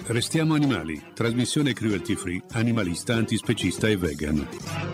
Restiamo animali, trasmissione cruelty free, animalista, antispecista e vegan.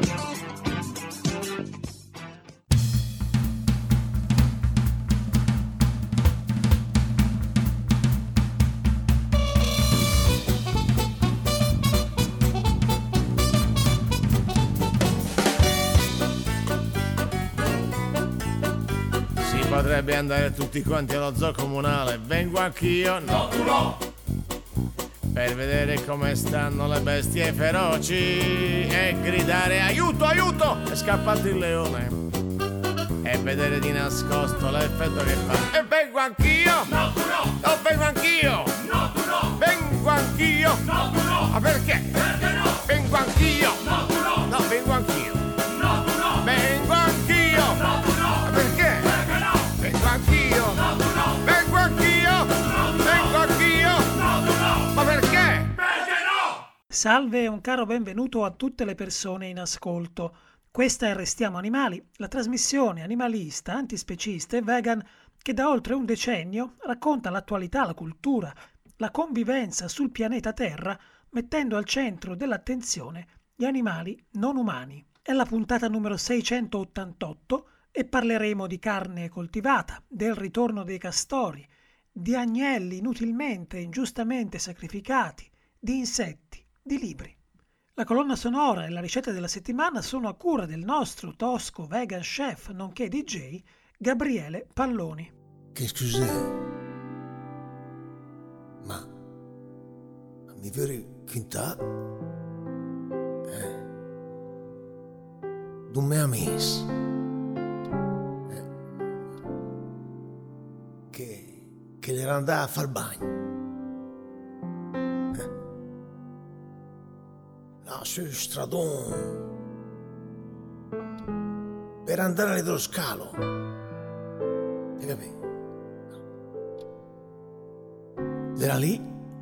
Si potrebbe andare tutti quanti allo zoo comunale, vengo anch'io, no tu no! Per vedere come stanno le bestie feroci e gridare aiuto, aiuto! È scappato il leone e vedere di nascosto l'effetto che fa. E vengo anch'io! No, tu no! No, vengo anch'io! No, tu no! Vengo anch'io! No, tu no! Ma perché? Perché no? Vengo anch'io! No, tu no! No, vengo anch'io! No, tu no! Vengo anch'io! No, tu no! Ma perché? Perché no? Vengo anch'io! No, tu no! Vengo anch'io! No, tu no! Vengo anch'io! No, tu no! Ma perché? Perché no? Salve e un caro benvenuto a tutte le persone in ascolto. Questa è Restiamo Animali, la trasmissione animalista, antispecista e vegan che da oltre un decennio racconta l'attualità, la cultura, la convivenza sul pianeta Terra, mettendo al centro dell'attenzione gli animali non umani. È la puntata numero 688 e parleremo di carne coltivata, del ritorno dei castori, di agnelli inutilmente e ingiustamente sacrificati, di insetti, di libri. La colonna sonora e la ricetta della settimana sono a cura del nostro tosco vegan chef nonché DJ Gabriele Palloni. Che scusate, ma mi veri quinta? D'un mio amici che le andava a far bagno. No, sul stradone per andare allo scalo. Hai capito? Era lì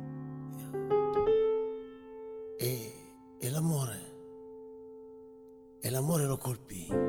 e l'amore lo colpì.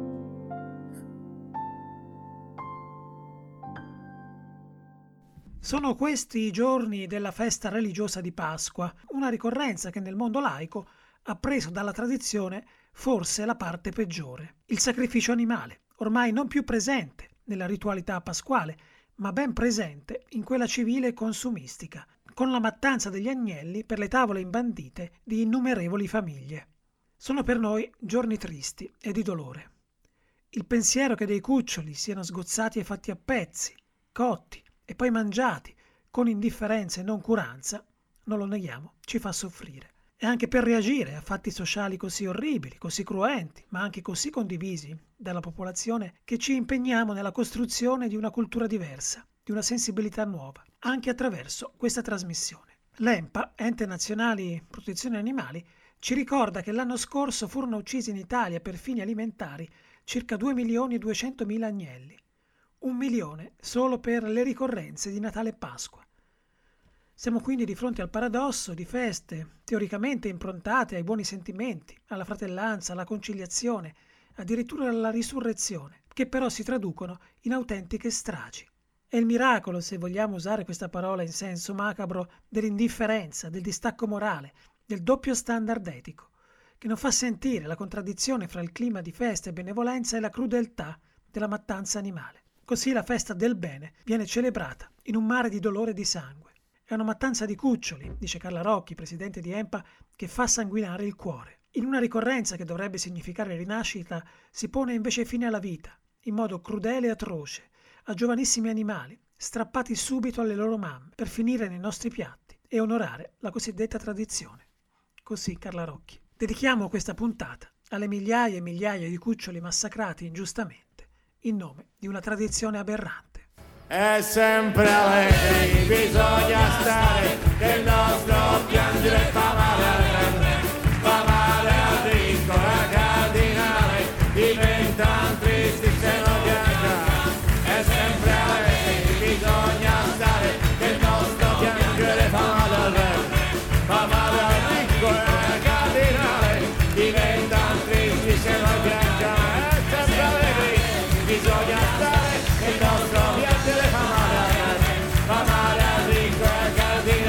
Sono questi i giorni della festa religiosa di Pasqua, una ricorrenza che nel mondo laico ha preso dalla tradizione forse la parte peggiore. Il sacrificio animale, ormai non più presente nella ritualità pasquale, ma ben presente in quella civile e consumistica, con la mattanza degli agnelli per le tavole imbandite di innumerevoli famiglie. Sono per noi giorni tristi e di dolore. Il pensiero che dei cuccioli siano sgozzati e fatti a pezzi, cotti, e poi mangiati con indifferenza e noncuranza, non lo neghiamo, ci fa soffrire. E anche per reagire a fatti sociali così orribili, così cruenti, ma anche così condivisi dalla popolazione, che ci impegniamo nella costruzione di una cultura diversa, di una sensibilità nuova, anche attraverso questa trasmissione. L'ENPA, Ente Nazionale Protezione Animali, ci ricorda che l'anno scorso furono uccisi in Italia per fini alimentari circa 2.200.000 agnelli. 1 milione solo per le ricorrenze di Natale e Pasqua. Siamo quindi di fronte al paradosso di feste teoricamente improntate ai buoni sentimenti, alla fratellanza, alla conciliazione, addirittura alla risurrezione, che però si traducono in autentiche stragi. È il miracolo, se vogliamo usare questa parola in senso macabro, dell'indifferenza, del distacco morale, del doppio standard etico, che non fa sentire la contraddizione fra il clima di festa e benevolenza e la crudeltà della mattanza animale. Così la festa del bene viene celebrata in un mare di dolore e di sangue. È una mattanza di cuccioli, dice Carla Rocchi, presidente di ENPA, che fa sanguinare il cuore. In una ricorrenza che dovrebbe significare rinascita, si pone invece fine alla vita, in modo crudele e atroce, a giovanissimi animali, strappati subito alle loro mamme, per finire nei nostri piatti e onorare la cosiddetta tradizione. Così Carla Rocchi. Dedichiamo questa puntata alle migliaia e migliaia di cuccioli massacrati ingiustamente in nome di una tradizione aberrante. È sempre allegri, bisogna stare, che il nostro piangere fa male al ricco, al cardinale, diventano tristi se non piangono. È sempre allegri, bisogna stare, che il nostro piangere fa male al ricco e al cardinale, diventano tristi se non piangono. È sempre allegri, bisogna stare, che il nostro piangere fa male al ricco e al cardinale.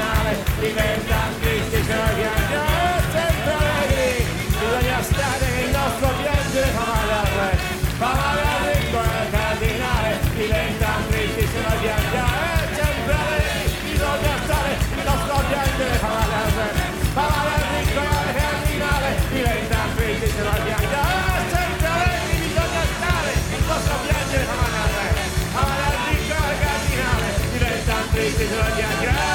diventano tristi se noi piangiamo sempre allegri. Bisogna stare che il nostro piangere fa male al re, fa male al ricco e al cardinale. Diventano tristi se noi piangiamo sempre allegri. Bisogna stare che il nostro piangere fa male al re, fa male al ricco e al cardinale. Diventano tristi se noi piangiamo sempre allegri. Bisogna stare che il nostro piangere fa male al re, fa male al ricco e al cardinale. Diventano tristi se noi piangiamo.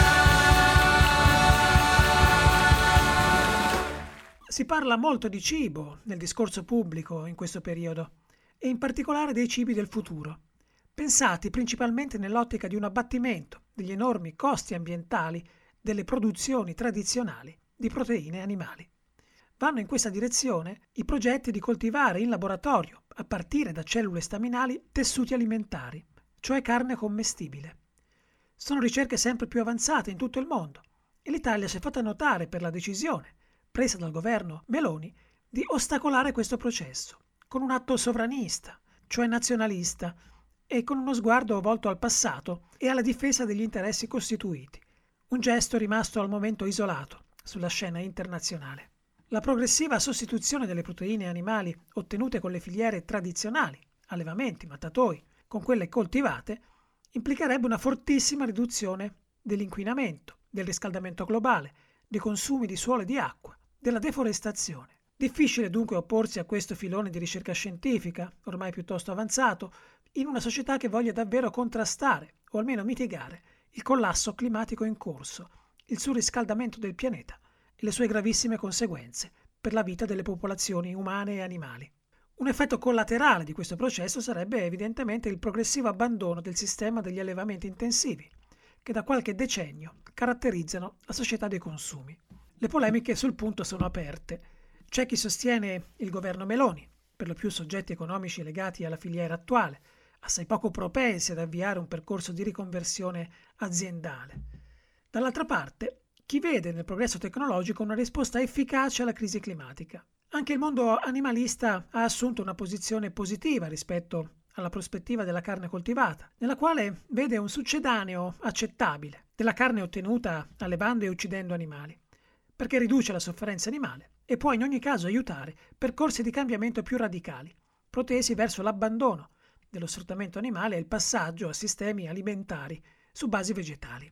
Si parla molto di cibo nel discorso pubblico in questo periodo, e in particolare dei cibi del futuro, pensati principalmente nell'ottica di un abbattimento degli enormi costi ambientali delle produzioni tradizionali di proteine animali. Vanno in questa direzione i progetti di coltivare in laboratorio, a partire da cellule staminali, tessuti alimentari, cioè carne commestibile. Sono ricerche sempre più avanzate in tutto il mondo e l'Italia si è fatta notare per la decisione presa dal governo Meloni di ostacolare questo processo con un atto sovranista, cioè nazionalista, e con uno sguardo volto al passato e alla difesa degli interessi costituiti, un gesto rimasto al momento isolato sulla scena internazionale. La progressiva sostituzione delle proteine animali ottenute con le filiere tradizionali, allevamenti, mattatoi, con quelle coltivate, implicherebbe una fortissima riduzione dell'inquinamento, del riscaldamento globale, dei consumi di suolo e di acqua, della deforestazione. Difficile dunque opporsi a questo filone di ricerca scientifica, ormai piuttosto avanzato, in una società che voglia davvero contrastare, o almeno mitigare, il collasso climatico in corso, il surriscaldamento del pianeta e le sue gravissime conseguenze per la vita delle popolazioni umane e animali. Un effetto collaterale di questo processo sarebbe evidentemente il progressivo abbandono del sistema degli allevamenti intensivi, che da qualche decennio caratterizzano la società dei consumi. Le polemiche sul punto sono aperte. C'è chi sostiene il governo Meloni, per lo più soggetti economici legati alla filiera attuale, assai poco propensi ad avviare un percorso di riconversione aziendale. Dall'altra parte, chi vede nel progresso tecnologico una risposta efficace alla crisi climatica. Anche il mondo animalista ha assunto una posizione positiva rispetto alla prospettiva della carne coltivata, nella quale vede un succedaneo accettabile della carne ottenuta allevando e uccidendo animali, perché riduce la sofferenza animale e può in ogni caso aiutare percorsi di cambiamento più radicali, protesi verso l'abbandono dello sfruttamento animale e il passaggio a sistemi alimentari su basi vegetali.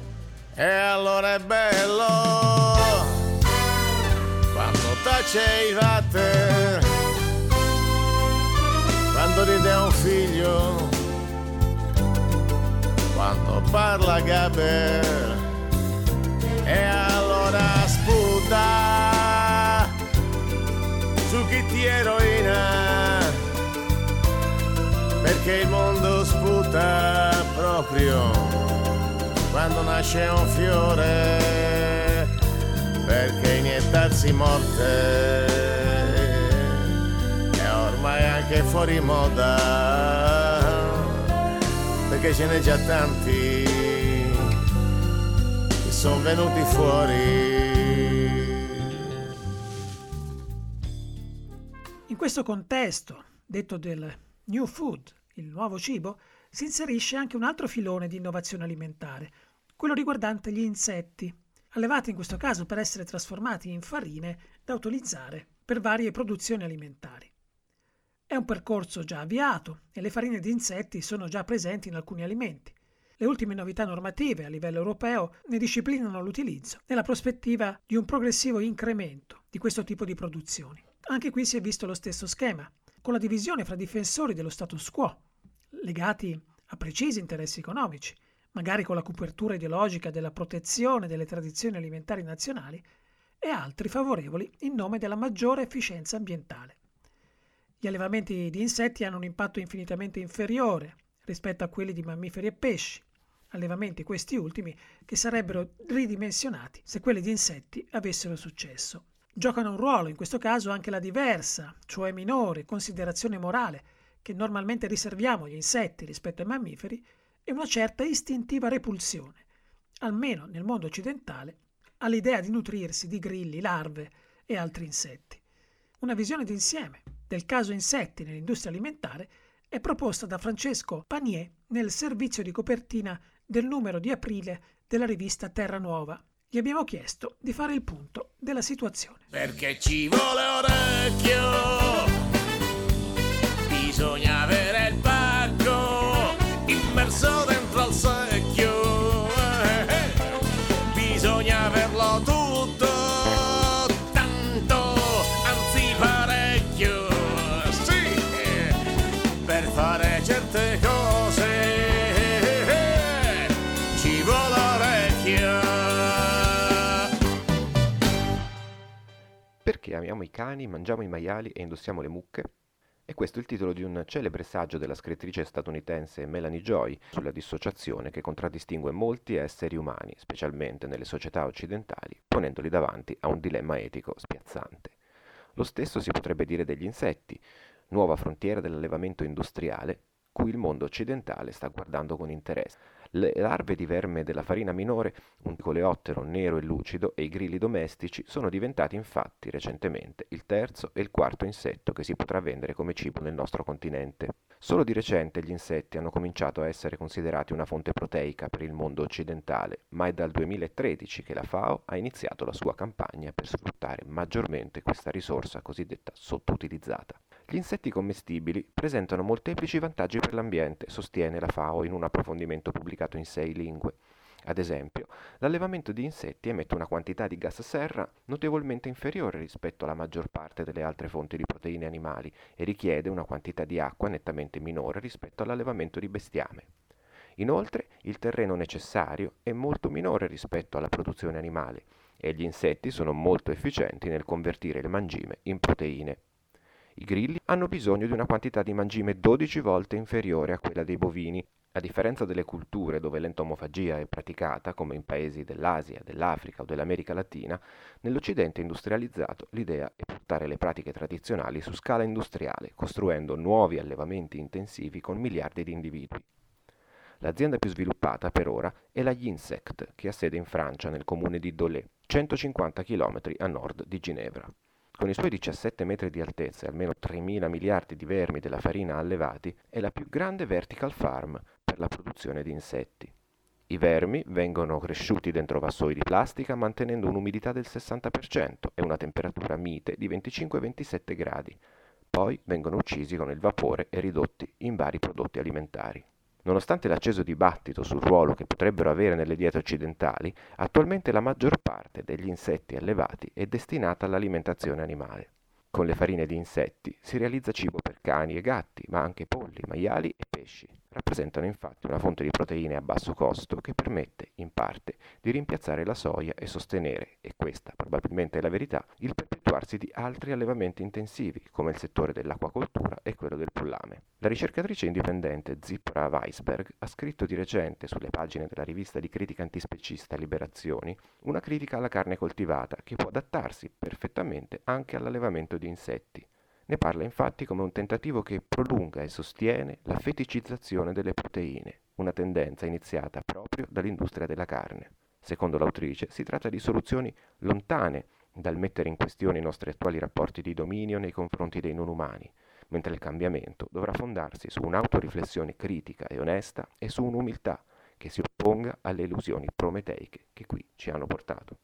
E allora è bello quando tacevate, quando ride un figlio, quando parla Gaber, e allora sputa su chi ti eroina, perché il mondo sputa proprio quando nasce un fiore, perché iniettarsi morte è ormai anche fuori moda, perché ce n'è già tanti che sono venuti fuori. In questo contesto, detto del New Food, il nuovo cibo, si inserisce anche un altro filone di innovazione alimentare, quello riguardante gli insetti, allevati in questo caso per essere trasformati in farine da utilizzare per varie produzioni alimentari. È un percorso già avviato e le farine di insetti sono già presenti in alcuni alimenti. Le ultime novità normative a livello europeo ne disciplinano l'utilizzo nella prospettiva di un progressivo incremento di questo tipo di produzioni. Anche qui si è visto lo stesso schema, con la divisione fra difensori dello status quo, legati a precisi interessi economici, magari con la copertura ideologica della protezione delle tradizioni alimentari nazionali, e altri favorevoli in nome della maggiore efficienza ambientale. Gli allevamenti di insetti hanno un impatto infinitamente inferiore rispetto a quelli di mammiferi e pesci, allevamenti questi ultimi che sarebbero ridimensionati se quelli di insetti avessero successo. Giocano un ruolo in questo caso anche la diversa, cioè minore, considerazione morale che normalmente riserviamo agli insetti rispetto ai mammiferi e una certa istintiva repulsione, almeno nel mondo occidentale, all'idea di nutrirsi di grilli, larve e altri insetti. Una visione d'insieme del caso insetti nell'industria alimentare è proposta da Francesco Panier nel servizio di copertina del numero di aprile della rivista Terra Nuova, gli abbiamo chiesto di fare il punto della situazione. Perché ci vuole orecchio, bisogna avere il pacco immerso dentro al secchio, bisogna averlo tutto, tanto, anzi parecchio, sì, per fare certe cose ci vuole orecchio. Perché amiamo i cani, mangiamo i maiali e indossiamo le mucche? E questo è il titolo di un celebre saggio della scrittrice statunitense Melanie Joy sulla dissociazione che contraddistingue molti esseri umani, specialmente nelle società occidentali, ponendoli davanti a un dilemma etico spiazzante. Lo stesso si potrebbe dire degli insetti, nuova frontiera dell'allevamento industriale, cui il mondo occidentale sta guardando con interesse. Le larve di verme della farina minore, un coleottero nero e lucido, e i grilli domestici sono diventati infatti recentemente il terzo e il quarto insetto che si potrà vendere come cibo nel nostro continente. Solo di recente gli insetti hanno cominciato a essere considerati una fonte proteica per il mondo occidentale, ma è dal 2013 che la FAO ha iniziato la sua campagna per sfruttare maggiormente questa risorsa cosiddetta sottoutilizzata. Gli insetti commestibili presentano molteplici vantaggi per l'ambiente, sostiene la FAO in un approfondimento pubblicato in 6 lingue. Ad esempio, l'allevamento di insetti emette una quantità di gas serra notevolmente inferiore rispetto alla maggior parte delle altre fonti di proteine animali e richiede una quantità di acqua nettamente minore rispetto all'allevamento di bestiame. Inoltre, il terreno necessario è molto minore rispetto alla produzione animale e gli insetti sono molto efficienti nel convertire le mangime in proteine. I grilli hanno bisogno di una quantità di mangime 12 volte inferiore a quella dei bovini. A differenza delle culture dove l'entomofagia è praticata, come in paesi dell'Asia, dell'Africa o dell'America Latina, nell'Occidente industrializzato l'idea è portare le pratiche tradizionali su scala industriale, costruendo nuovi allevamenti intensivi con miliardi di individui. L'azienda più sviluppata per ora è la Yinsect, che ha sede in Francia nel comune di Dole, 150 km a nord di Ginevra. Con i suoi 17 metri di altezza e almeno 3.000 miliardi di vermi della farina allevati, è la più grande vertical farm per la produzione di insetti. I vermi vengono cresciuti dentro vassoi di plastica mantenendo un'umidità del 60% e una temperatura mite di 25-27 gradi. Poi vengono uccisi con il vapore e ridotti in vari prodotti alimentari. Nonostante l'acceso dibattito sul ruolo che potrebbero avere nelle diete occidentali, attualmente la maggior parte degli insetti allevati è destinata all'alimentazione animale. Con le farine di insetti si realizza cibo per cani e gatti, ma anche polli, maiali e pesci. Rappresentano infatti una fonte di proteine a basso costo che permette, in parte, di rimpiazzare la soia e sostenere, e questa probabilmente è la verità, il perpetuarsi di altri allevamenti intensivi, come il settore dell'acquacoltura e quello del pollame. La ricercatrice indipendente Zipporah Weisberg ha scritto di recente sulle pagine della rivista di critica antispecista Liberazioni una critica alla carne coltivata che può adattarsi perfettamente anche all'allevamento di insetti. Ne parla infatti come un tentativo che prolunga e sostiene la feticizzazione delle proteine, una tendenza iniziata proprio dall'industria della carne. Secondo l'autrice si tratta di soluzioni lontane dal mettere in questione i nostri attuali rapporti di dominio nei confronti dei non umani, mentre il cambiamento dovrà fondarsi su un'autoriflessione critica e onesta e su un'umiltà che si opponga alle illusioni prometeiche che qui ci hanno portato.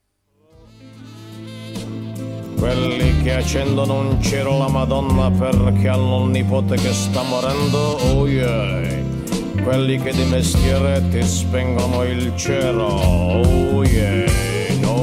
Quelli che accendono un cero alla Madonna perché hanno un nipote che sta morendo, oh yeah. Quelli che di mestiere ti spengono il cero, oh yeah, no.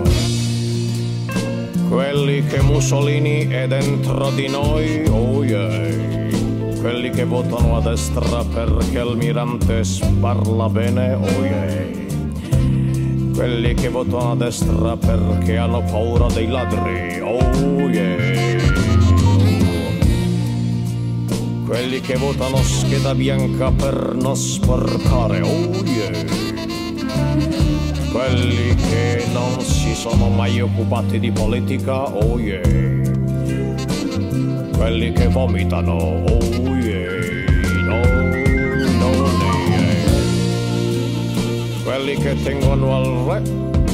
Quelli che Mussolini è dentro di noi, oh yeah. Quelli che votano a destra perché Almirante parla bene, oh yeah. Quelli che votano a destra perché hanno paura dei ladri, oh yeah. Quelli che votano scheda bianca per non sporcare, oh yeah. Quelli che non si sono mai occupati di politica, oh yeah. Quelli che vomitano, oh yeah. No. Quelli che tengono al re,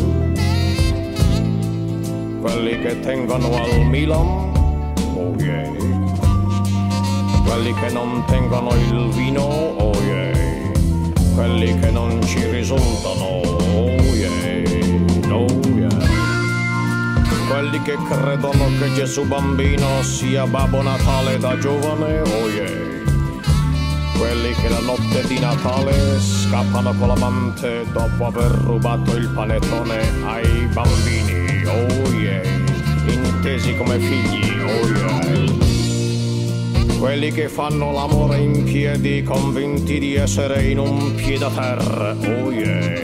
quelli che tengono al Milan, oh yeah. Quelli che non tengono il vino, oh yeah. Quelli che non ci risultano, oh yeah. No. che credono che Gesù bambino sia Babbo Natale da giovane, oh yeah. Quelli che la notte di Natale scappano con l'amante dopo aver rubato il panettone ai bambini, oh yeah. Intesi come figli, oh yeah. Quelli che fanno l'amore in piedi convinti di essere in un piede-a-terra, oh yeah.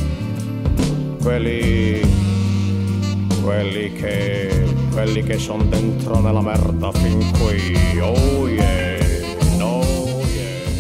Quelli che sono dentro nella merda fin qui, oh yeah, no yeah.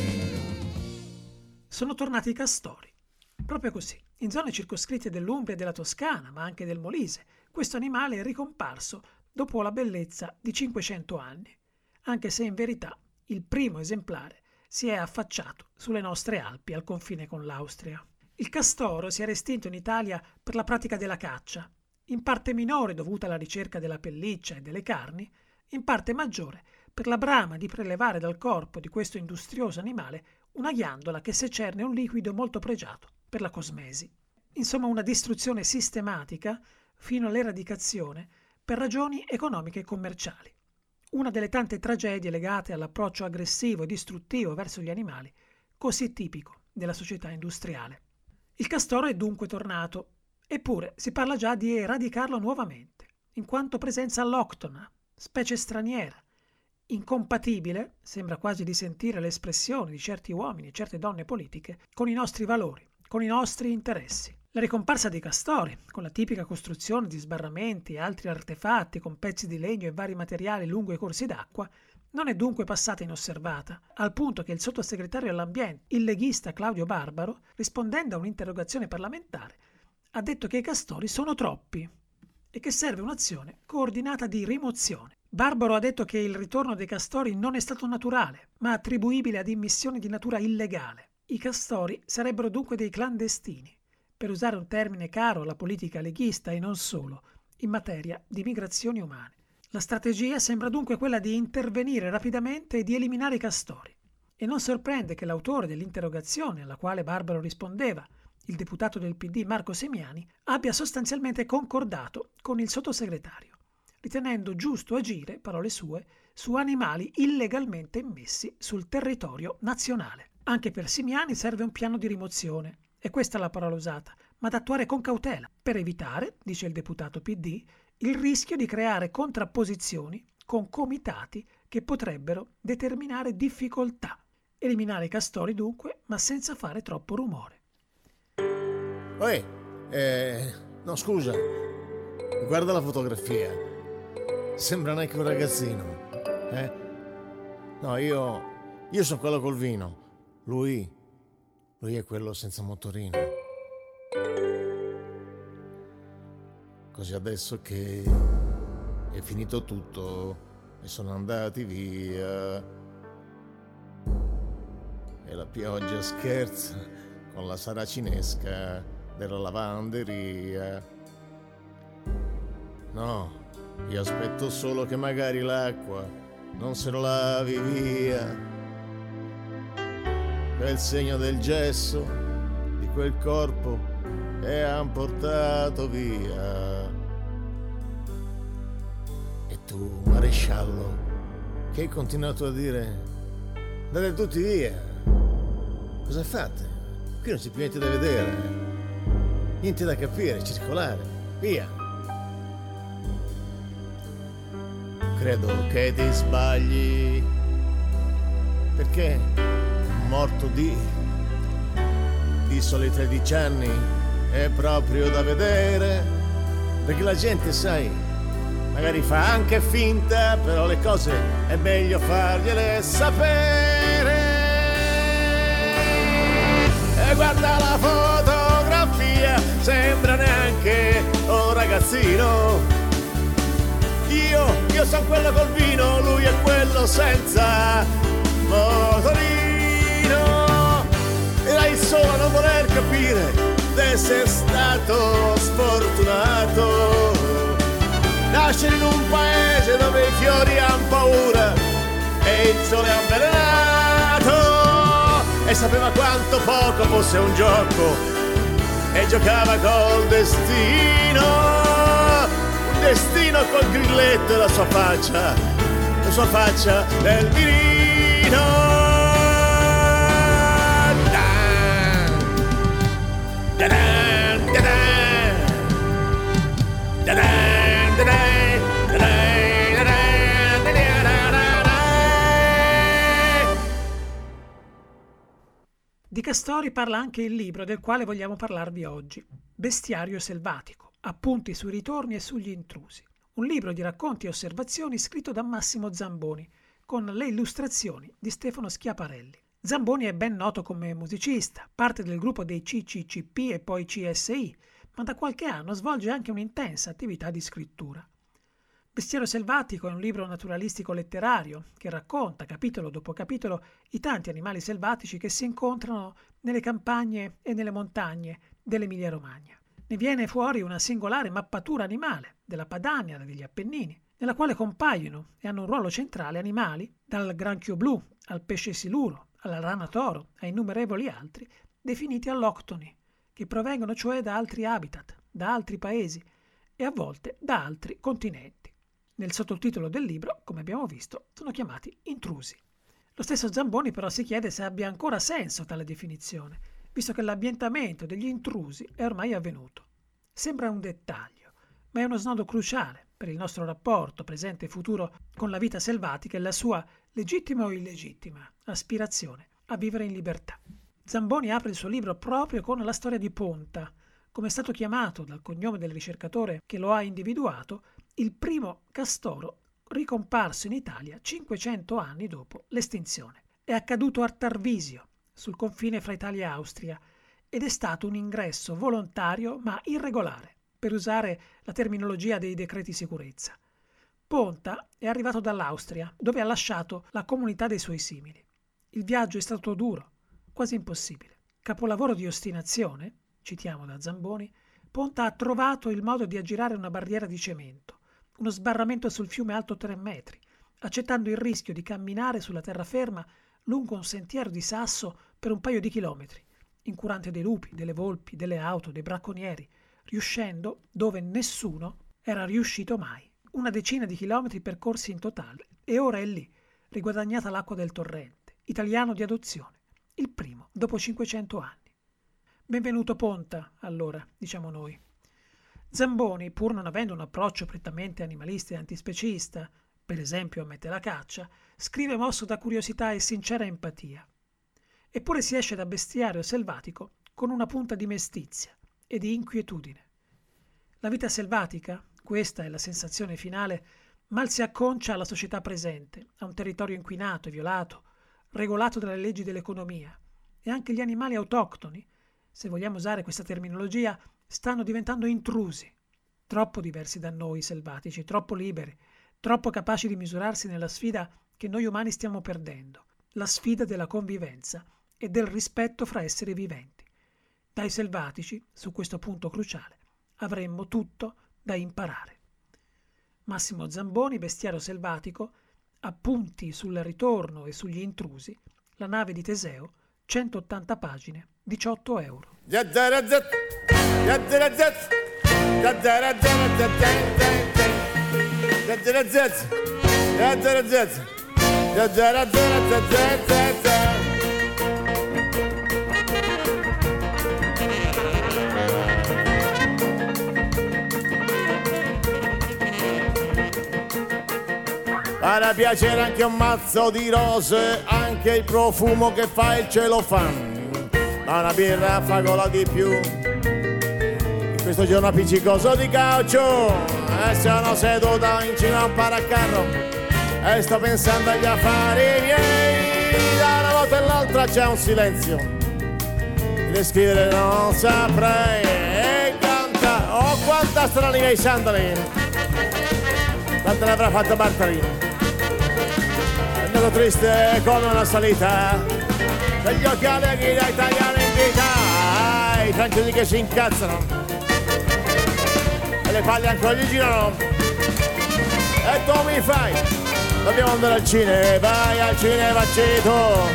Sono tornati i castori. Proprio così, in zone circoscritte dell'Umbria e della Toscana, ma anche del Molise, questo animale è ricomparso dopo la bellezza di 500 anni, anche se in verità il primo esemplare si è affacciato sulle nostre Alpi al confine con l'Austria. Il castoro si era estinto in Italia per la pratica della caccia, in parte minore dovuta alla ricerca della pelliccia e delle carni, in parte maggiore per la brama di prelevare dal corpo di questo industrioso animale una ghiandola che secerne un liquido molto pregiato per la cosmesi. Insomma, una distruzione sistematica fino all'eradicazione per ragioni economiche e commerciali. Una delle tante tragedie legate all'approccio aggressivo e distruttivo verso gli animali, così tipico della società industriale. Il castoro è dunque tornato, eppure si parla già di eradicarlo nuovamente, in quanto presenza alloctona, specie straniera, incompatibile, sembra quasi di sentire le espressioni di certi uomini e certe donne politiche, con i nostri valori, con i nostri interessi. La ricomparsa dei castori, con la tipica costruzione di sbarramenti e altri artefatti con pezzi di legno e vari materiali lungo i corsi d'acqua, non è dunque passata inosservata, al punto che il sottosegretario all'ambiente, il leghista Claudio Barbaro, rispondendo a un'interrogazione parlamentare, ha detto che i castori sono troppi e che serve un'azione coordinata di rimozione. Barbaro ha detto che il ritorno dei castori non è stato naturale, ma attribuibile ad immissioni di natura illegale. I castori sarebbero dunque dei clandestini, per usare un termine caro alla politica leghista e non solo, in materia di migrazioni umane. La strategia sembra dunque quella di intervenire rapidamente e di eliminare i castori. E non sorprende che l'autore dell'interrogazione, alla quale Barbaro rispondeva, il deputato del PD Marco Semiani, abbia sostanzialmente concordato con il sottosegretario, ritenendo giusto agire, parole sue, su animali illegalmente immessi sul territorio nazionale. Anche per Semiani serve un piano di rimozione, e questa è la parola usata, ma da attuare con cautela, per evitare, dice il deputato PD, il rischio di creare contrapposizioni con comitati che potrebbero determinare difficoltà. Eliminare i castori dunque, ma senza fare troppo rumore. No scusa, guarda la fotografia, sembra neanche un ragazzino, No, io sono quello col vino, lui è quello senza motorino. Così adesso che è finito tutto e sono andati via e la pioggia scherza con la saracinesca della lavanderia. No, io aspetto solo che magari l'acqua non se lo lavi via. Quel segno del gesso di quel corpo che han portato via. E tu, maresciallo, che hai continuato a dire andate tutti via. Cosa fate? Qui non c'è più niente da vedere, niente da capire, circolare, via. Credo che ti sbagli, perché morto di soli 13 anni è proprio da vedere, perché la gente, sai, magari fa anche finta, però le cose è meglio fargliele sapere. E guarda la fotografia, sembra neanche un ragazzino. Io sono quello col vino, lui è quello senza motorino. Era il solo a non voler capire d'essere stato sfortunato. Nascere in un paese dove i fiori han paura e il sole è avvelenato. E sapeva quanto poco fosse un gioco e giocava col destino. Un destino col grilletto e la sua faccia del mirino. Di Castori parla anche il libro del quale vogliamo parlarvi oggi, Bestiario selvatico, appunti sui ritorni e sugli intrusi. Un libro di racconti e osservazioni scritto da Massimo Zamboni, con le illustrazioni di Stefano Schiaparelli. Zamboni è ben noto come musicista, parte del gruppo dei CCCP e poi CSI, ma da qualche anno svolge anche un'intensa attività di scrittura. Bestiario selvatico è un libro naturalistico letterario che racconta, capitolo dopo capitolo, i tanti animali selvatici che si incontrano nelle campagne e nelle montagne dell'Emilia-Romagna. Ne viene fuori una singolare mappatura animale della Padania e degli Appennini, nella quale compaiono e hanno un ruolo centrale animali, dal granchio blu al pesce siluro, alla rana toro, a innumerevoli altri, definiti alloctoni, che provengono cioè da altri habitat, da altri paesi e a volte da altri continenti. Nel sottotitolo del libro, come abbiamo visto, sono chiamati intrusi. Lo stesso Zamboni però si chiede se abbia ancora senso tale definizione, visto che l'ambientamento degli intrusi è ormai avvenuto. Sembra un dettaglio, ma è uno snodo cruciale per il nostro rapporto presente e futuro con la vita selvatica e la sua legittima o illegittima aspirazione a vivere in libertà. Zamboni apre il suo libro proprio con la storia di Ponta, come è stato chiamato dal cognome del ricercatore che lo ha individuato, il primo castoro ricomparso in Italia 500 anni dopo l'estinzione. È accaduto a Tarvisio, sul confine fra Italia e Austria, ed è stato un ingresso volontario ma irregolare, per usare la terminologia dei decreti sicurezza. Ponta è arrivato dall'Austria, dove ha lasciato la comunità dei suoi simili. Il viaggio è stato duro, quasi impossibile. Capolavoro di ostinazione, citiamo da Zamboni, Ponta ha trovato il modo di aggirare una barriera di cemento, uno sbarramento sul fiume alto 3 metri, accettando il rischio di camminare sulla terraferma lungo un sentiero di sasso per un paio di chilometri, incurante dei lupi, delle volpi, delle auto, dei bracconieri, riuscendo dove nessuno era riuscito mai. Una decina di chilometri percorsi in totale, e ora è lì, riguadagnata l'acqua del torrente, italiano di adozione, il primo dopo 500 anni. Benvenuto Ponta, allora, diciamo noi. Zamboni, pur non avendo un approccio prettamente animalista e antispecista, per esempio ammette la caccia, scrive mosso da curiosità e sincera empatia. Eppure si esce da Bestiario selvatico con una punta di mestizia e di inquietudine. La vita selvatica, questa è la sensazione finale, mal si acconcia alla società presente, a un territorio inquinato e violato, regolato dalle leggi dell'economia, e anche gli animali autoctoni, se vogliamo usare questa terminologia, stanno diventando intrusi, troppo diversi da noi selvatici, troppo liberi, troppo capaci di misurarsi nella sfida che noi umani stiamo perdendo, la sfida della convivenza e del rispetto fra esseri viventi. Dai selvatici, su questo punto cruciale, avremmo tutto da imparare. Massimo Zamboni, Bestiario selvatico, appunti sul ritorno e sugli intrusi, la nave di Teseo, 180 pagine, 18 euro. Para piacere anche un mazzo di rose, anche il profumo che fa il celofan. Ma una birra fa gola di più. In questo giorno appiccicoso di cauccio, sono seduto in cima a un paracarro e sto pensando agli affari miei. Da una volta all'altra c'è un silenzio, le scrivere non saprei. E canta, oh quanta strani miei sandali, quanto ne avrà fatto Bartolino. È triste come una salita, degli occhiali a chi da italiano in vita, i francesi che si incazzano e le palle ancora gli girano. E tu mi fai, dobbiamo andare al cinema, vai al cinema cito.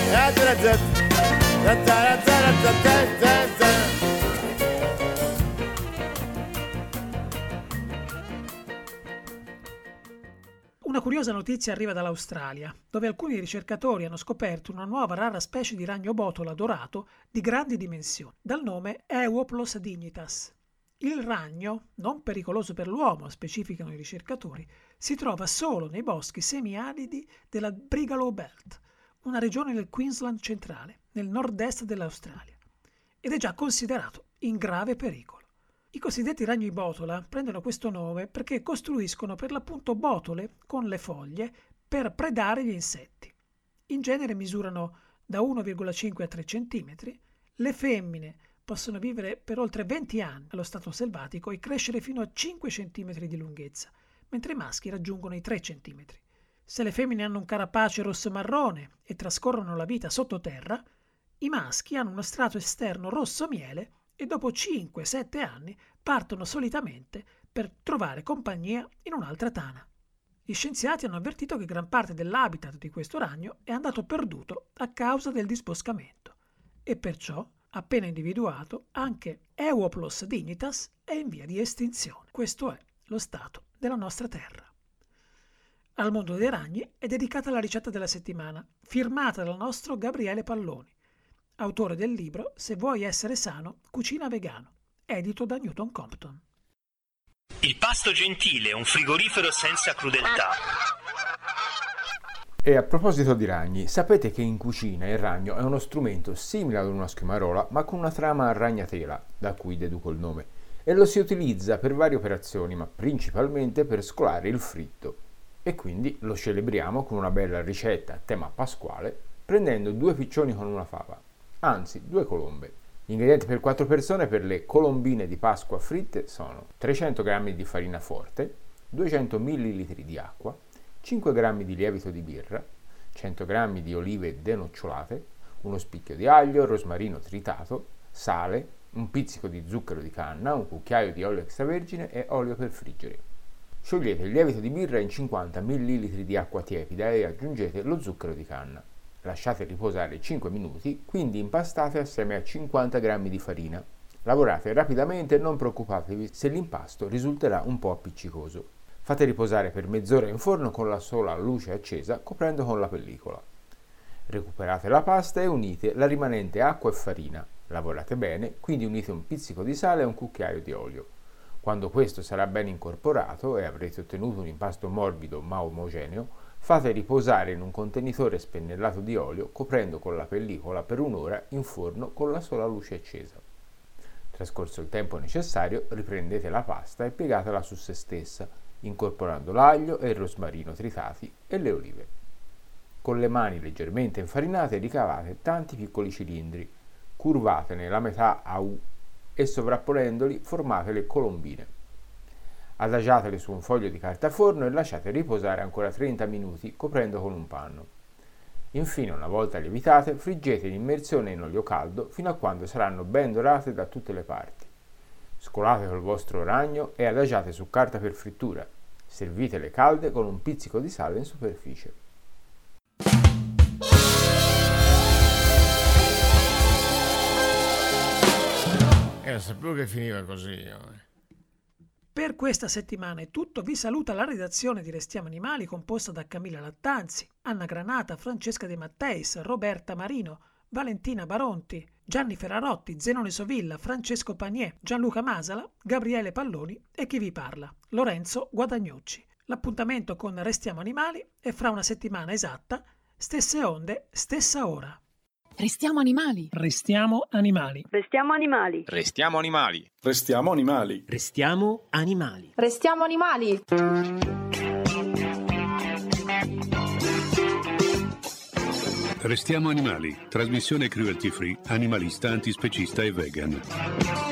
Una curiosa notizia arriva dall'Australia, dove alcuni ricercatori hanno scoperto una nuova rara specie di ragno botola dorato di grandi dimensioni, dal nome Euoplos dignitas. Il ragno, non pericoloso per l'uomo, specificano i ricercatori, si trova solo nei boschi semiaridi della Brigalow Belt, una regione del Queensland centrale, nel nord-est dell'Australia, ed è già considerato in grave pericolo. I cosiddetti ragni botola prendono questo nome perché costruiscono per l'appunto botole con le foglie per predare gli insetti. In genere misurano da 1,5 a 3 cm, le femmine possono vivere per oltre 20 anni allo stato selvatico e crescere fino a 5 cm di lunghezza, mentre i maschi raggiungono i 3 cm. Se le femmine hanno un carapace rosso-marrone e trascorrono la vita sottoterra, i maschi hanno uno strato esterno rosso miele e dopo 5-7 anni partono solitamente per trovare compagnia in un'altra tana. Gli scienziati hanno avvertito che gran parte dell'habitat di questo ragno è andato perduto a causa del disboscamento e perciò, appena individuato, anche Euoplos dignitas è in via di estinzione. Questo è lo stato della nostra terra. Al mondo dei ragni è dedicata la ricetta della settimana, firmata dal nostro Gabriele Palloni, autore del libro Se vuoi essere sano, cucina vegano, edito da Newton Compton. Il pasto gentile, un frigorifero senza crudeltà. E a proposito di ragni, sapete che in cucina il ragno è uno strumento simile ad una schiumarola, ma con una trama a ragnatela, da cui deduco il nome, e lo si utilizza per varie operazioni, ma principalmente per scolare il fritto. E quindi lo celebriamo con una bella ricetta a tema pasquale, prendendo 2 piccioni con una fava. Anzi, 2 colombe. Gli ingredienti per 4 persone per le colombine di Pasqua fritte sono 300 g di farina forte, 200 ml di acqua, 5 g di lievito di birra, 100 g di olive denocciolate, uno spicchio di aglio, rosmarino tritato, sale, un pizzico di zucchero di canna, un cucchiaio di olio extravergine e olio per friggere. Sciogliete il lievito di birra in 50 ml di acqua tiepida e aggiungete lo zucchero di canna. Lasciate riposare 5 minuti, quindi impastate assieme a 50 g di farina. Lavorate rapidamente e non preoccupatevi se l'impasto risulterà un po' appiccicoso. Fate riposare per mezz'ora in forno con la sola luce accesa, coprendo con la pellicola. Recuperate la pasta e unite la rimanente acqua e farina. Lavorate bene, quindi unite un pizzico di sale e un cucchiaio di olio. Quando questo sarà ben incorporato e avrete ottenuto un impasto morbido ma omogeneo, fate riposare in un contenitore spennellato di olio, coprendo con la pellicola per un'ora in forno con la sola luce accesa. Trascorso il tempo necessario, riprendete la pasta e piegatela su se stessa, incorporando l'aglio e il rosmarino tritati e le olive. Con le mani leggermente infarinate ricavate tanti piccoli cilindri, curvatene la metà a U e sovrapponendoli formate le colombine. Adagiatele su un foglio di carta forno e lasciate riposare ancora 30 minuti coprendo con un panno. Infine, una volta lievitate, friggete in immersione in olio caldo fino a quando saranno ben dorate da tutte le parti. Scolate col vostro ragno e adagiate su carta per frittura. Servitele calde con un pizzico di sale in superficie. Non sapevo che finiva così. Per questa settimana è tutto, vi saluta la redazione di Restiamo Animali composta da Camilla Lattanzi, Anna Granata, Francesca De Matteis, Roberta Marino, Valentina Baronti, Gianni Ferrarotti, Zenone Sovilla, Francesco Panier, Gianluca Masala, Gabriele Palloni e chi vi parla, Lorenzo Guadagnucci. L'appuntamento con Restiamo Animali è fra una settimana esatta, stesse onde, stessa ora. Restiamo animali. Restiamo animali. Restiamo animali. Restiamo animali. Restiamo animali. Restiamo animali. Restiamo animali. Restiamo animali, trasmissione cruelty free, animalista, antispecista e vegan.